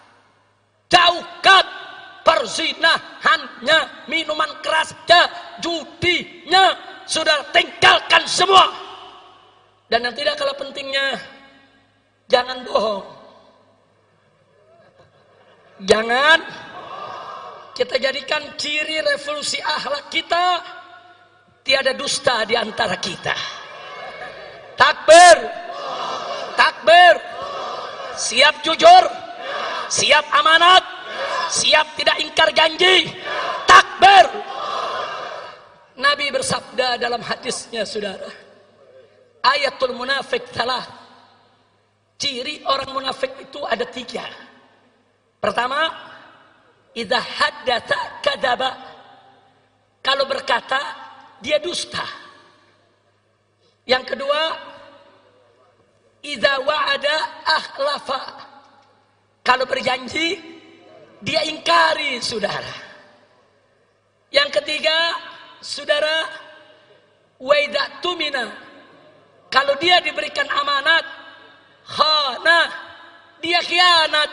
Jauhkan perzinahannya, minuman kerasnya, judinya, saudara, tinggalkan semua. Dan yang tidak kalah pentingnya, jangan bohong. Jangan kita jadikan ciri revolusi akhlak kita, tiada dusta di antara kita. Takbir. Takbir. Siap jujur, siap amanat, siap tidak ingkar janji. Takbir. Nabi bersabda dalam hadisnya, saudara, ayatul munafik salah. Ciri orang munafik itu ada tiga. Pertama, idza haddatsa kadzaba. Kalau berkata, dia dusta. Yang kedua, idza wa'ada akhlafa. Kalau berjanji, dia ingkari, saudara. Yang ketiga, saudara, wa idza tumina. Kalau dia diberikan amanat, khana, dia khianat.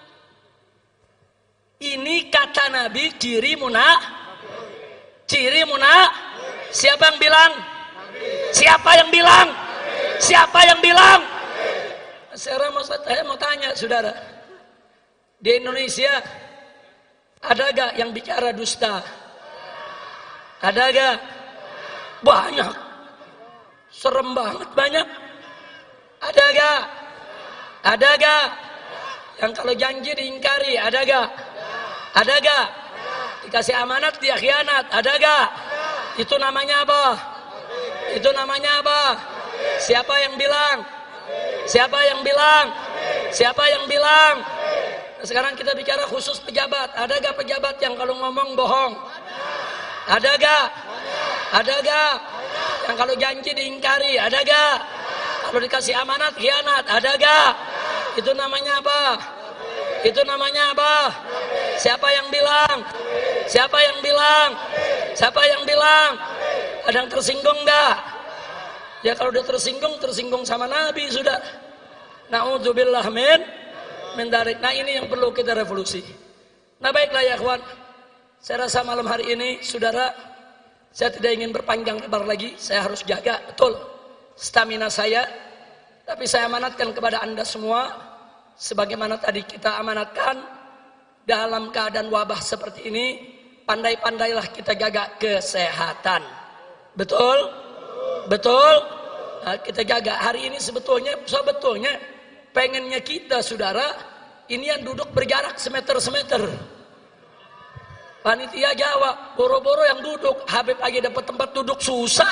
Ini kata Nabi ciri munafik. Ciri munafik. Siapa yang bilang? Siapa yang bilang? Siapa yang bilang? Sekarang mau saya mau tanya saudara, di Indonesia ada gak yang bicara dusta? Ada gak? Banyak. Serem banget banyak. Ada gak? Ada gak? Yang kalau janji diingkari, ada gak? Ada gak? Dikasih amanat dia khianat, ada gak? Itu namanya apa? Itu namanya apa? Siapa yang bilang? Siapa yang bilang? Siapa yang bilang? Nah, sekarang kita bicara khusus pejabat. Ada gak pejabat yang kalau ngomong bohong? Ada gak? Ada gak? Yang kalau janji diingkari, ada gak? Kalau dikasih amanat khianat, ada gak? Itu namanya apa? Itu namanya apa? Siapa yang bilang? Siapa yang bilang? Siapa yang bilang? Ada yang tersinggung gak? Ya kalau udah tersinggung, tersinggung sama Nabi sudah. Na'udzubillah min min dzalik. Nah ini yang perlu kita revolusi. Nah baiklah ya kawan. Saya rasa malam hari ini saudara, saya tidak ingin berpanjang lebar lagi. Saya harus jaga betul stamina saya. Tapi saya amanatkan kepada anda semua, sebagaimana tadi kita amanatkan, dalam keadaan wabah seperti ini, pandai-pandailah kita jaga kesehatan. Betul? Betul? Nah, kita jaga. Hari ini sebetulnya, sebetulnya pengennya kita saudara, ini yang duduk berjarak semeter-semeter. Panitia jawab, boro-boro yang duduk, Habib lagi dapat tempat duduk susah.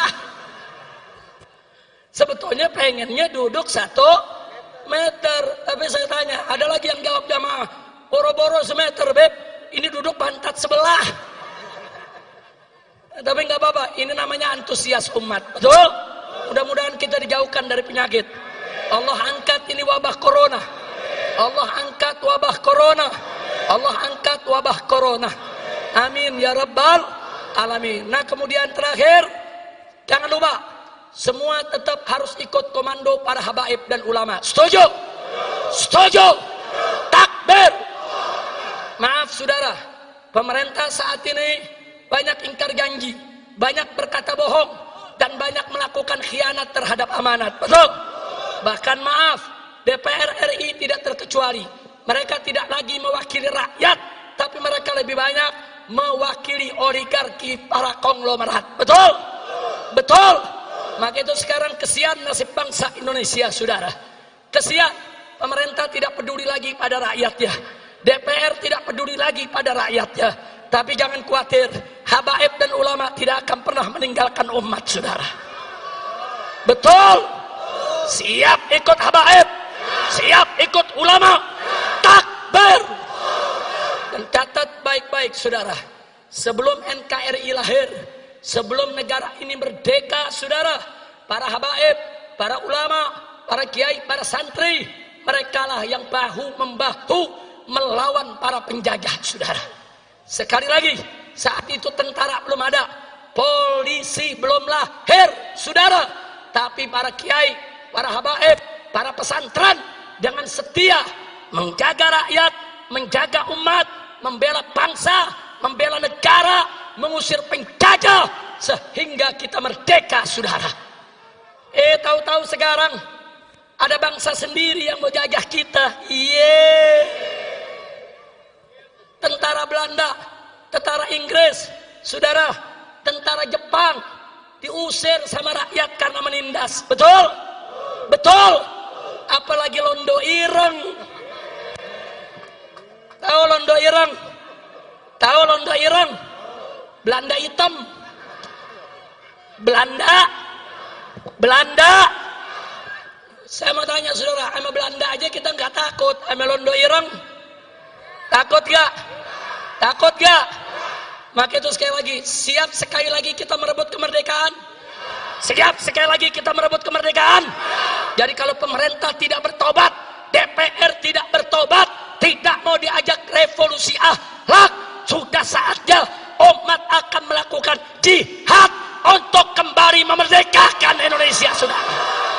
Sebetulnya pengennya duduk satu meter. Tapi saya tanya, ada lagi yang jawab jamaah, boro-boro semeter, Beb, ini duduk pantat sebelah. Tapi nggak apa-apa, ini namanya antusias umat, betul? Mudah-mudahan kita dijauhkan dari penyakit. Allah angkat ini wabah corona. Allah angkat wabah corona. Allah angkat wabah corona. Amin ya rabbal alamin. Nah kemudian terakhir, jangan lupa semua tetap harus ikut komando para habaib dan ulama. Setuju? Setuju? Takbir. Maaf saudara, pemerintah saat ini banyak ingkar janji, banyak berkata bohong, dan banyak melakukan khianat terhadap amanat. Betul? Bahkan maaf, D P R R I tidak terkecuali. Mereka tidak lagi mewakili rakyat, tapi mereka lebih banyak mewakili oligarki para konglomerat. Betul? Betul? Maka itu sekarang kesian nasib bangsa Indonesia, saudara. Kesian, pemerintah tidak peduli lagi pada rakyatnya. D P R tidak peduli lagi pada rakyatnya. Tapi jangan khawatir, habaib dan ulama tidak akan pernah meninggalkan umat, saudara. Betul? Siap ikut habaib, siap ikut ulama. Takbir. Dan catat baik-baik, saudara. Sebelum N K R I lahir, sebelum negara ini merdeka, saudara, para habaib, para ulama, para kiai, para santri, merekalah yang bahu-membahu melawan para penjajah, saudara. Sekali lagi, saat itu tentara belum ada, polisi belum lahir, saudara. Tapi para kiai, para habaib, para pesantren dengan setia menjaga rakyat, menjaga umat, membela bangsa, membela negara, mengusir penjajah sehingga kita merdeka, saudara. Eh, tahu-tahu sekarang ada bangsa sendiri yang mau jajah kita. Iya. Tentara Belanda, tentara Inggris, saudara, tentara Jepang diusir sama rakyat karena menindas. Betul? Betul? Apalagi Londo Ireng. Tahu Londo Ireng? Tahu Londo Ireng? Belanda hitam. Belanda. Belanda. Saya mau tanya saudara, sama Belanda aja kita nggak takut, sama Londo Ireng takut gak? Takut gak? Maka itu sekali lagi, siap sekali lagi kita merebut kemerdekaan? Siap sekali lagi kita merebut kemerdekaan? Jadi kalau pemerintah tidak bertobat, D P R tidak bertobat, tidak mau diajak revolusi akhlak, sudah saatnya umat akan melakukan jihad untuk kembali memerdekakan Indonesia, saudara.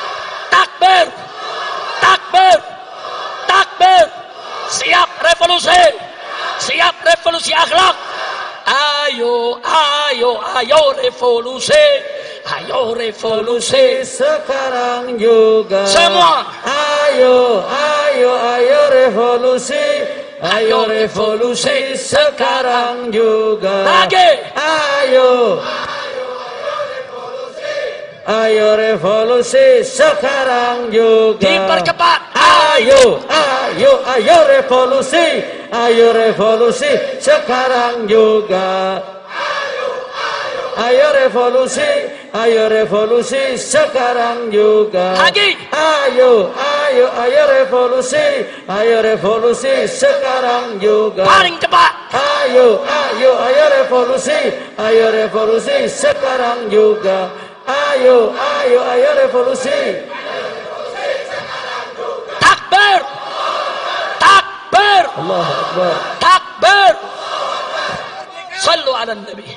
takbir, takbir, takbir. Siap revolusi, siap revolusi akhlak. Ayo, ayo, ayo revolusi, ayo revolusi sekarang juga. Semua. Ayo, ayo, ayo revolusi, ayo revolusi sekarang juga. Lagi. Ayo, ayo revolusi sekarang juga. Dipercepat. Ayo, ayo, ayo revolusi, ayo revolusi sekarang juga. Ayo revolusi, ayo revolusi sekarang juga. Lagi. Ayo, ayo, ayo revolusi, ayo revolusi sekarang juga. Paling cepat. Ayo, ayo, ayo revolusi, ayo revolusi sekarang juga. Ayo, ayo, ayo revolusi. Takbir, takbir, Allahu Akbar. takbir. Sallu ala Nabi.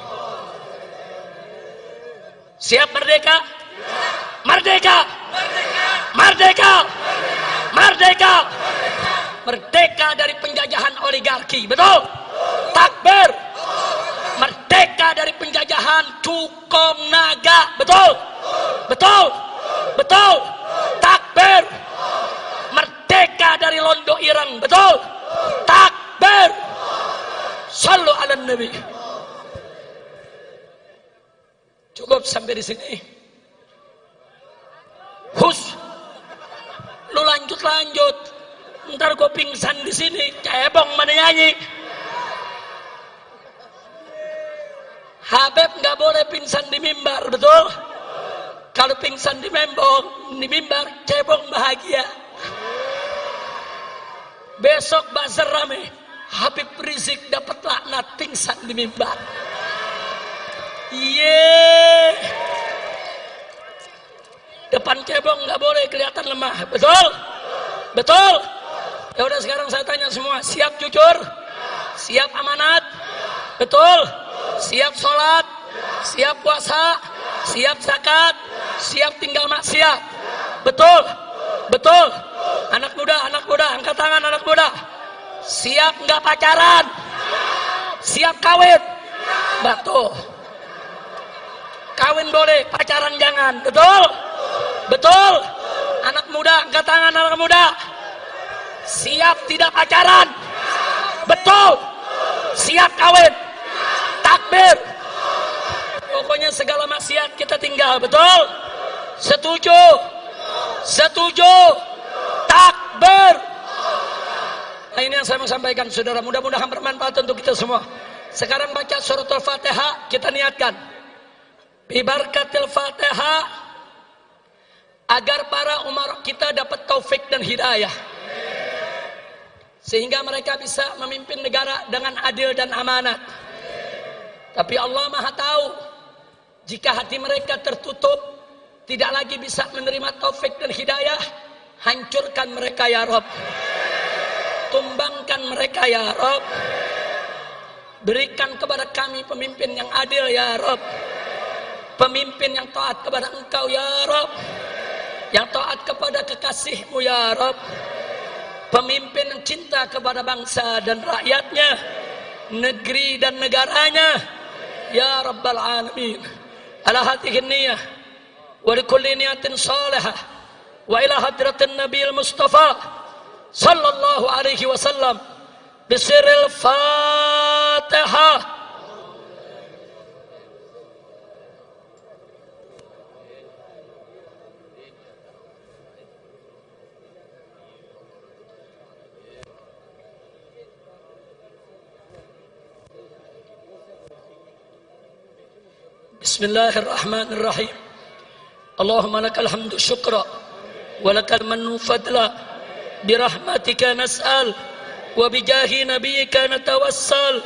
Siap merdeka? Merdeka. Merdeka. Merdeka. Merdeka dari penjajahan oligarki. Betul? Takbir. Merdeka dari penjajahan cukong naga. Betul? Betul? Betul? Takbir. Merdeka dari londo ireng. Betul? Takbir. Sallu ala Nabi. Cukup sampai di sini. Hus. Lu lanjut lanjut. Ntar gue pingsan di sini. Cebong mana nyanyi. Habib nggak boleh pingsan di mimbar, betul? Kalau pingsan di mimbar, di mimbar cebong bahagia. Besok bazar rame. Habib Rizik dapat laknat pingsan di mimbar. Iya. Depan cebong nggak boleh kelihatan lemah, betul? Betul? Ya udah sekarang saya tanya semua, siap jujur? Siap amanat? Betul? Siap sholat? Siap puasa? Siap zakat? Siap tinggal maksiat? Betul? Betul? Anak muda, anak muda, angkat tangan anak muda. Siap nggak pacaran? Siap kawin? Betul. Kawin boleh, pacaran jangan. Betul? Betul? Anak muda, angkat tangan anak muda. Siap tidak pacaran? Betul? Siap kawin? Takbir. Pokoknya segala maksiat kita tinggal. Betul? Setuju? Setuju? Takbir. Nah, ini yang saya mau sampaikan, saudara. Mudah-mudahan bermanfaat untuk kita semua. Sekarang baca surat Al-Fatihah, kita niatkan. Bibarkatil Fatihah, agar para umar kita dapat taufik dan hidayah. Sehingga mereka bisa memimpin negara dengan adil dan amanat. Tapi Allah Maha tahu, jika hati mereka tertutup, tidak lagi bisa menerima taufik dan hidayah, hancurkan mereka ya Rabb. Tumbangkan mereka ya Rabb. Berikan kepada kami pemimpin yang adil ya Rabb. Pemimpin yang taat kepada Engkau ya Rabb. Yang taat kepada kekasih-Mu ya Rabb. Pemimpin yang cinta kepada bangsa dan rakyatnya, negeri dan negaranya ya Rabbal Alamin. Ala hadhihi niyah wa likulli niyatin salihah wa ila hadratin Nabiil Mustafa sallallahu alaihi wasallam bisirril Fatihah. Bismillahirrahmanirrahim. Allahumma lakal hamdu syukra wa lakal mannu fadla birahmatika nas'al wa bijahi nabiyyika natawassal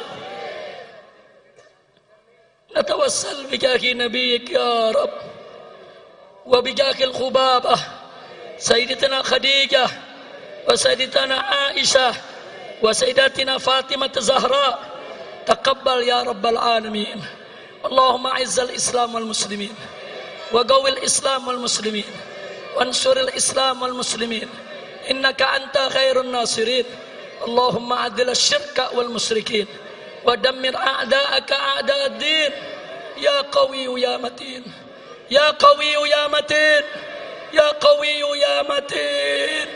natawassal bijahi nabiyyika ya Rabb wa bijahil khubabah sayyidatina Khadijah wa sayyidatina Aisyah wa sayyidatina Fatimah Zahra taqabbal ya Rabbal Alamin. Allahumma a'izzal Islam wal muslimin wa qawwil Islam wal muslimin وانصر الإسلام والمسلمين إنك أنت خير الناصرين. اللهم أذل الشرك والمشركين ودمر أعداءك أعداء الدين. يا قوي يا متين، يا قوي يا متين، يا قوي يا متين.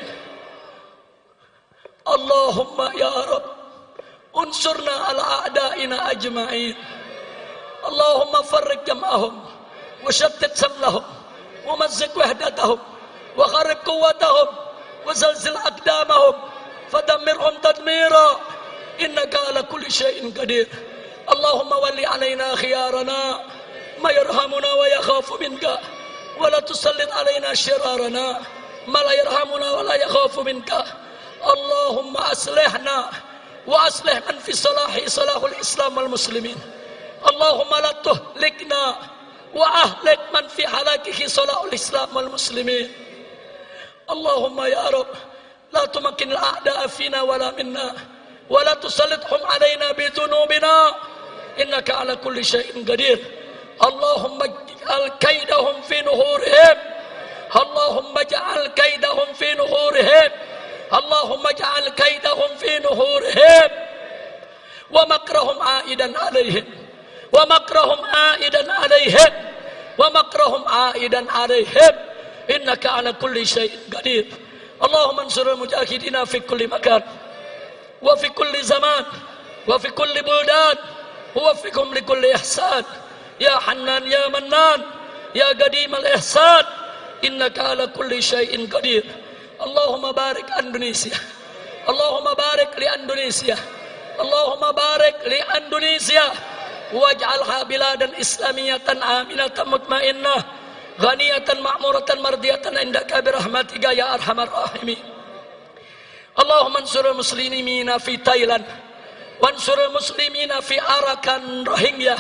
اللهم يا رب انصرنا على أعدائنا أجمعين. اللهم فرق جمعهم وشتت شملهم ومزق وحدتهم وخرب قوتهم وزلزل أقدامهم فدمرهم تدميرا إنك على كل شيء قدير. اللهم ولي علينا خيارنا ما يرحمنا ويخاف منك، ولا تسلط علينا شرارنا ما لا يرحمنا ولا يخاف منك. اللهم أصلحنا وأصلح من في صلاح صلاح الإسلام والمسلمين. اللهم لا تهلكنا وأهلك من في هلاكه صلاح الإسلام والمسلمين. اللهم يا رب لا تمكن الأعداء فينا ولا منا، ولا تسلطهم علينا بذنوبنا إنك على كل شيء قدير. اللهم اجعل كيدهم في نحورهم، اللهم اجعل كيدهم في نحورهم، اللهم اجعل كيدهم في نحورهم ومكرهم عائدا عليهم، ومكرهم عائدا عليهم، ومكرهم عائدا عليهم إنك على كل شيء قدير. اللهم انصر المجاهدين في كل مكان وفي كل زمان وفي كل بلدان، ووفقهم لكل إحسان يا حنان يا منان يا قديم الإحسان إنك على كل شيء قدير. اللهم بارك أندونيسيا، اللهم بارك لأندونيسيا، اللهم بارك لأندونيسيا واجعلها بلادا إسلامية آمنة مطمئنة غنية معمورة مرضية عندك برحمتك يا أرحم الراحمين. اللهم انصر المسلمين في تايلاند، وانصر المسلمين في أراكان روهينجيا،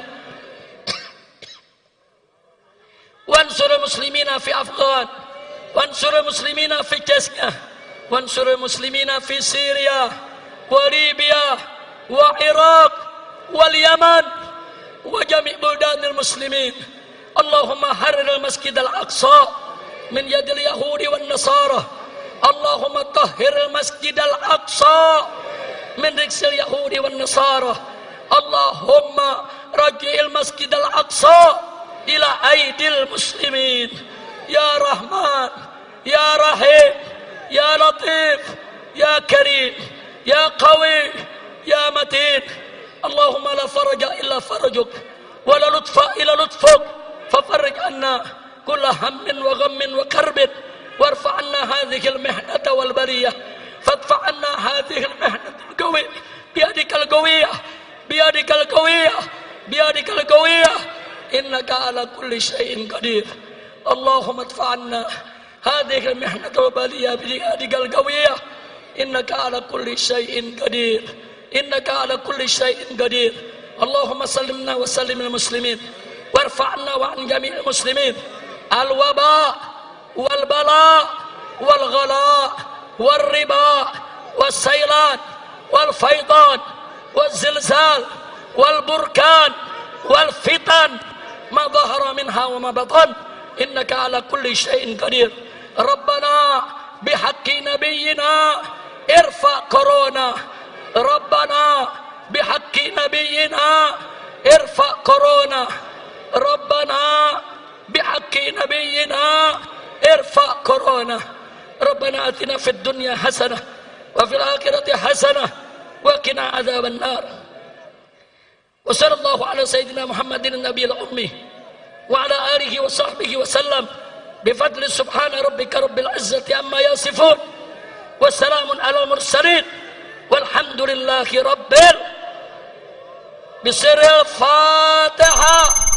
وانصر المسلمين في أفغان، وانصر المسلمين في تشيكيا، وانصر المسلمين في سوريا وليبيا وعراق واليمن وجميع بلدان المسلمين. اللهم حرر المسجد الأقصى من يد اليهود والنصارى. اللهم طهر المسجد الأقصى من رجس اليهود والنصارى. اللهم رجع المسجد الأقصى إلى أيدي المسلمين. يا رحمن يا رحيم يا لطيف يا كريم يا قوي يا متين. اللهم لا فرج إلا فرجك ولا لطف إلا لطفك، ففرج عنا كل هم وغم وكرب، وارفع عنا هذه المحنة والبرية، فادفع عنا هذه المحنة القوية بيدك القوية، بيدك القوية، بيدك القوية إنك على كل شيء قدير. اللهم ادفع عنا هذه المحنة والبرية بيدك القوية إنك على كل شيء قدير، إنك على كل شيء قدير. اللهم سلمنا وسلم المسلمين، وارفع عنا وعن جميع المسلمين الوباء والبلاء والغلاء والربا والسيلان والفيضان والزلزال والبركان والفتن ما ظهر منها وما بطن إنك على كل شيء قدير. ربنا بحق نبينا ارفع كورونا، ربنا بحق نبينا ارفع كورونا، ربنا بحق نبينا ارفع كورونا. ربنا آتنا في الدنيا حسنة وفي الآخرة حسنة وقنا عذاب النار. وصلى الله على سيدنا محمد النبي الأمي وعلى آله وصحبه وسلم بفضل سبحان ربك رب العزة عما يصفون، والسلام على المرسلين، والحمد لله رب العالمين. بسر الفاتحة.